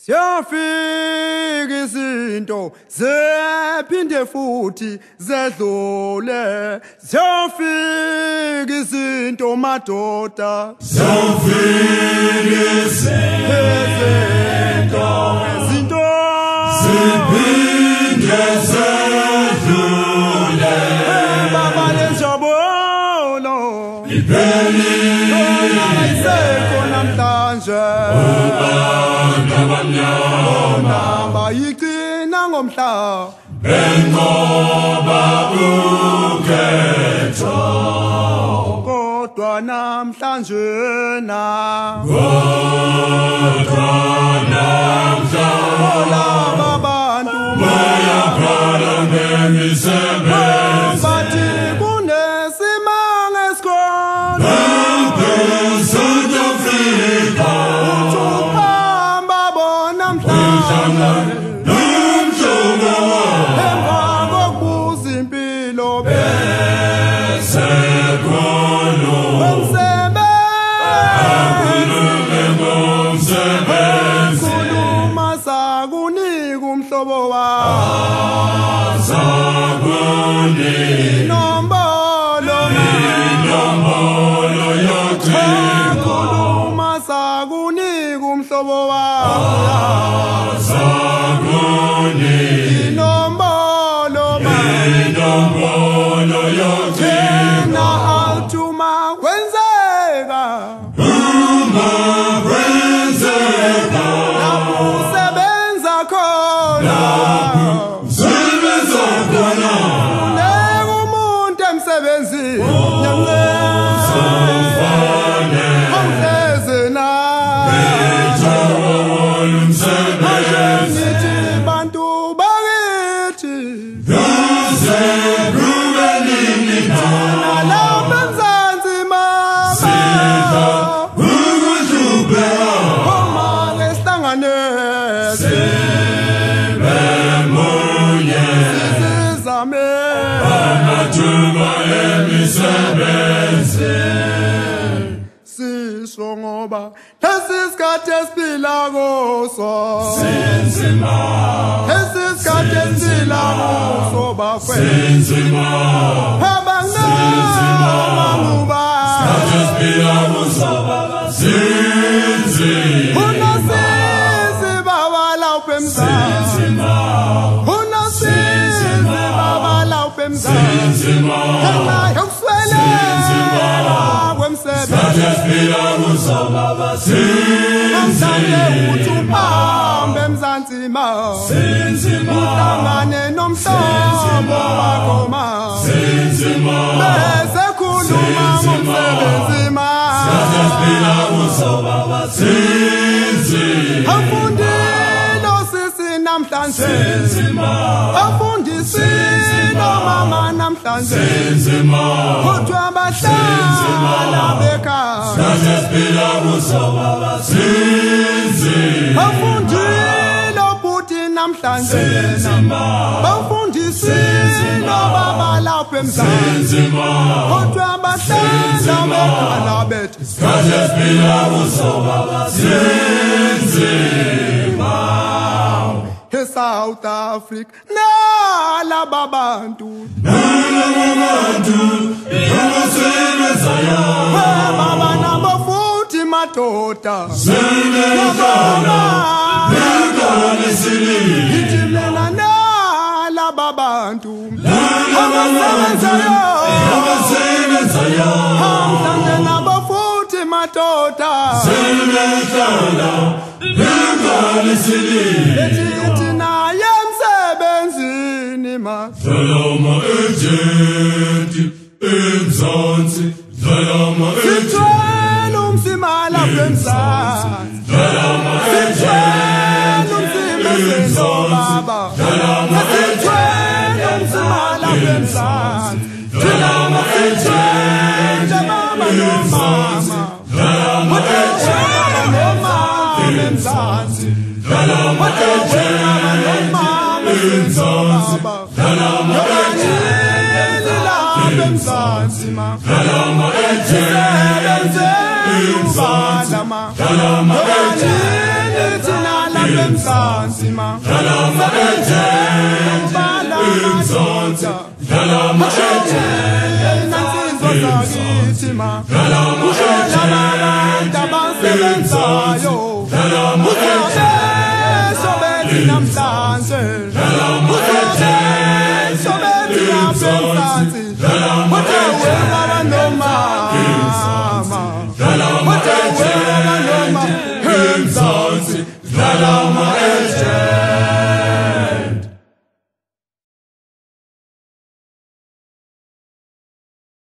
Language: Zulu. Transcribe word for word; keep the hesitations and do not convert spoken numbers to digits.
Siyafika izinto zephinde futhi zedlule, siyafika izinto madoda, siyafika izinto izinto zephinde zedlule, baba lenjabulo iphelile ayisekho namhlanje. Namba yigcina ngomhla bengoba ukhetho, kodwa namhlanje na kodwa namhlanje laba bantu bayakhala ngemisebenzi bathi kunesimanga esikhona South Africa, ukuhamba bona mhlanje emva kokubuza impilo bese ngomsebenzi khuluma sakunika umhlobo wakho inombolo inombolo yocingo khuluma sakunika umhlobo wakho inombolo inombolo yocingo na althuma kwenzeka uma kwenzeka usebenza khona sebenza khona leka umuntu emsebenzini ongeze na ngithi bantu bakithi nalapha eMzansi mama uma ngesihlanganese sizame amathuba emisebenzi sisho ngoba lesi sikhathi esiphila kuso sinzima lesi sikhathi esiphila kuso bafowethu sinzima abangamuba asiphila kuso sinzima unasizi baba lapha eMzansi unasizi baba lapha eMzansi sinzima ngenxa yokusweleka kwemsebenzi asiphila kuso namhlanje uthi uhambe eMzansi ma sinzima uhlangane nomhlobo wakho ma sinzima bese khuluma ngomsebenzi ma asiphila kuso sinzima afundile osisi namhlanje afundisile omama namhlanje sinzima kodwa abahlala bekhaya asiphila kuso sinzima bafundile obhuti namhlanje bafundisile obaba lapha eMzansi kodwa abahlala bekhaya bethi asiphila kuso sinzima eSouth Africa nalaba bantu abantu abasebenzayo baba nabo futhi madoda sebenzayo leqalisile ithi mina nalaba bantu abasebenzayo abasebenzayo namhlanje nabo futhi madoda sebenzayo leqalisile ithi naye emsebenzini ma Dlalama agent eMzansi Dlalama agent sithwele umsima lapha eMzansi Dlalama agent eMzansi Dlalama sithwele umsima lapha eMzansi Dlalama agent baba nomama Dlalama agent nomama eMzansi Dlalama agent eMzansi Dlalama agent lapha eMzansi ma Dlalama agent eMzansi ma Dlalama agent thina la emzansi ma Dlalama ejenje emzansi Dlalama ejenje nansizwa zakithi ma Dlalama abantu abasebenzayo Dlalama sobeni namhlanje sobeni namhlanje Dlalama baba nomama Dlalama baba nomama emzansi Dlalama